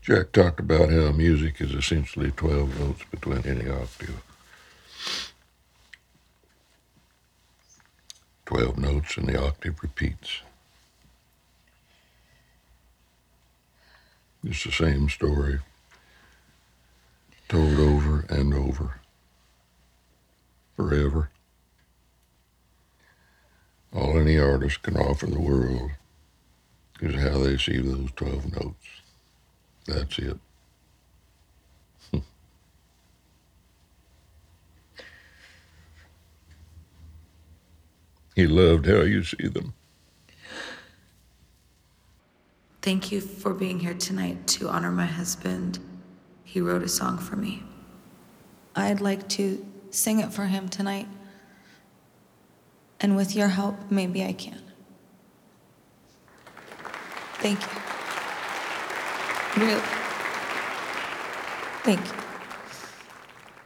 Jack talked about how music is essentially 12 notes between any octave. 12 notes and the octave repeats. It's the same story, told over and over, forever. All any artist can offer the world is how they see those 12 notes. That's it. He loved how you see them. Thank you for being here tonight to honor my husband. He wrote a song for me. I'd like to sing it for him tonight. And with your help, maybe I can. Thank you. Really. Thank you.